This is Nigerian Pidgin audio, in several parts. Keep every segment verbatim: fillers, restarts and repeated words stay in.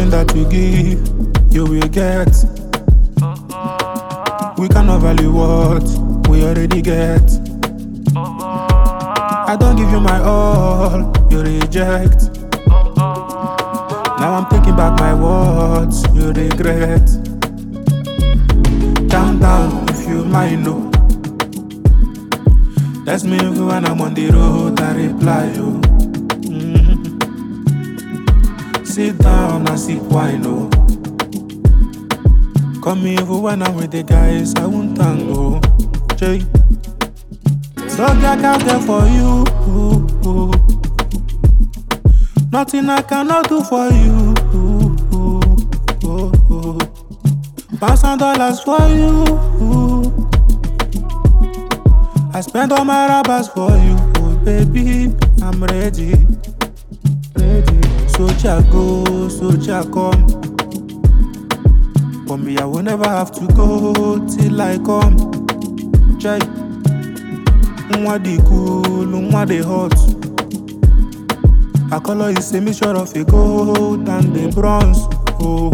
loving that we give, you will get. We cannot value what we already get. I don't give you my all, you reject. Now I'm taking back my words, you regret. Calm down if you might know. That's me when I'm on the road, I reply you. Mm-hmm. Sit down and sip wine, oh. Call me even when I'm with the guys, I won't tango. Jay. Dog, I out there for you. Ooh, ooh. Nothing I cannot do for you. Ooh, ooh, ooh, ooh. Thousand dollars for you. Ooh. I spend all my rubbers for you. Oh, baby, I'm ready. Ready. Soldier go, soldier come. For me, I will never have to go till I come. Jai. Mwa di cool, mwa di hot. Our color is a mixture of a gold and the bronze. Oh,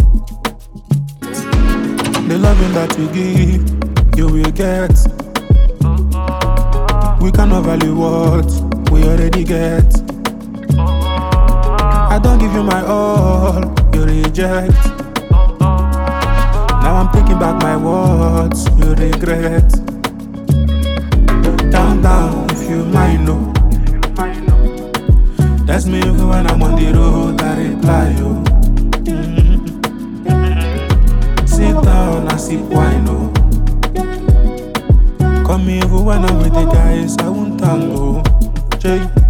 the loving that we give, you will get. We cannot value what we already get. I don't give you my all, you reject. Now I'm taking back my words, you regret. Calm down if you might know. That's me when I'm on the road, I reply you. Mm-hmm. Sit down and sip wine, oh. Call me even when I'm with the guys, I won't tango. Jay.